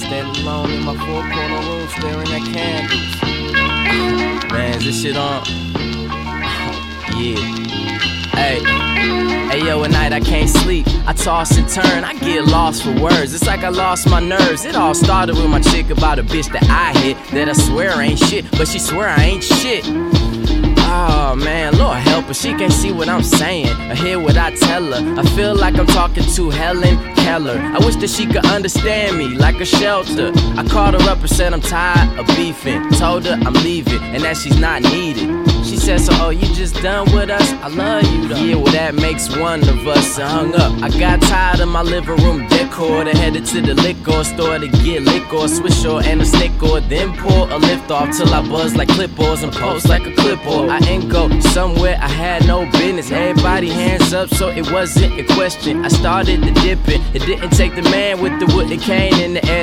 standing alone in my four-corner room, staring at candles. Man, is this shit on? Yeah. Hey, yo, at night I can't sleep. I toss and turn, I get lost for words. It's like I lost my nerves. It all started with my chick about a bitch that I hit, that I swear ain't shit, but she swear I ain't shit. Oh man, Lord help her, she can't see what I'm saying or hear what I tell her. I feel like I'm talking to Helen Keller. I wish that she could understand me like a shelter. I called her up and said I'm tired of beefing. Told her I'm leaving and that she's not needed. She said, so you just done with us? I love you though. Yeah, well that makes one of us. I hung up. I got tired of my living room decor and headed to the liquor store to get liquor, Swisher and a snicker. Then pour a lift off till I buzz like clipboards and post like a clipboard. I ain't go somewhere I had no business. Everybody hands up, so it wasn't a question. I started to dipping. It didn't take the man with the wooden cane in the air